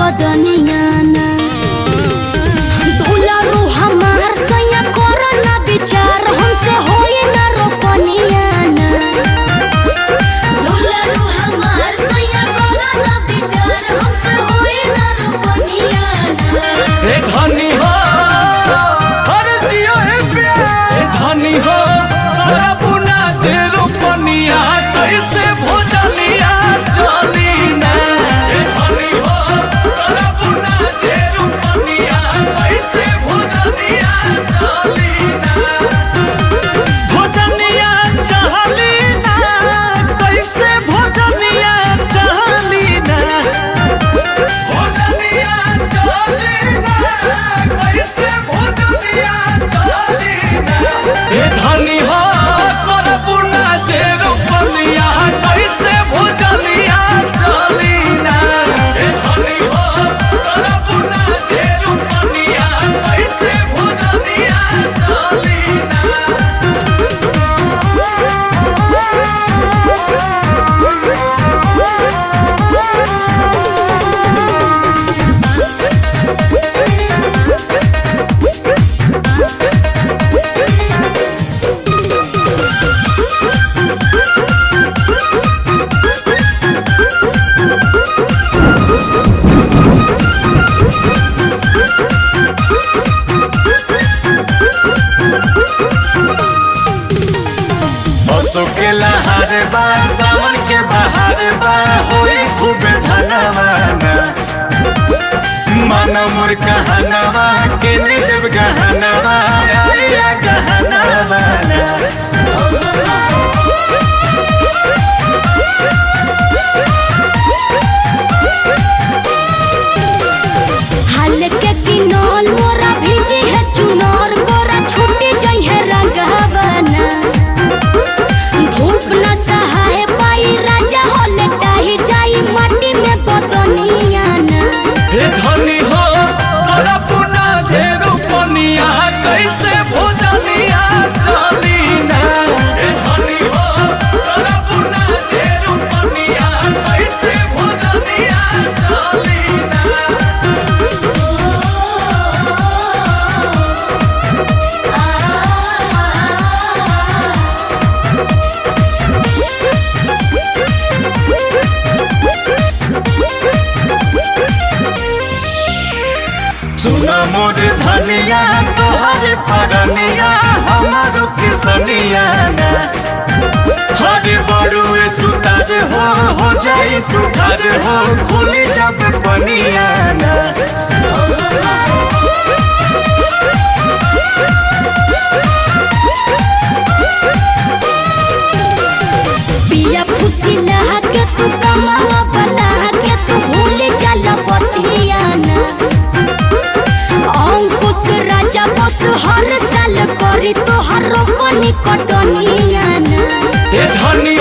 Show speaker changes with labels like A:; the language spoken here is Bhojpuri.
A: बदनिया ना दुलारू हमार सैया करो ना विचार हमसे होई ना रोपनिया ना दुलारू हमार सैया करो ना विचार हमसे होई ना रोपनिया ना
B: ए धनी हो हर जियो है प्यार ए धनी हो तोरा बुना जे रोपनिया कैसे भोजनिया चली ना ए धनी हो तोरा बुना जे रोपनिया कैसे भोजनिया चली ना भोजनिया चली ना कैसे भोजनिया चली ना भोजनिया चली ना कैसे भोजनिया चली ना ए धनी हो कर बुना जे रोपनिया कैसे भोजनिया चली ना ए धनी हो कर बुना जे रोपनिया कैसे भोजनिया चली ना बसो के लहार बा सावन के बहार बा होई खूब धनवाना माना मोर कहनवा के निदेव गहनवा आया गहनवाना
A: हाल के किनौल मोरा भेजी है चुनौर गोरा छूटी जाई है रंगवना धूप न सहाय पाई राजा हो लेटाही जाई माटी में बदनिया ना
B: हे धनी हो तोरा पुना जे रोपनिया कैसे भोजनिया चली ना हे धनी हो तोरा पुना जे रोपनिया कैसे भोजनिया चली ना सुना मोर धनिया तोहर परनिया हमारो किसनिया ना हरे बड़ुए सुतार हो जाई सुधार हो खुली जब बनिया ना
A: पिया खुशी लहा के तू कमावा बना के तू भूल जाला बतिया ना अंकुश राजा बस हर साल करी तो हर रोपनी कटनिया ना
B: ए धनी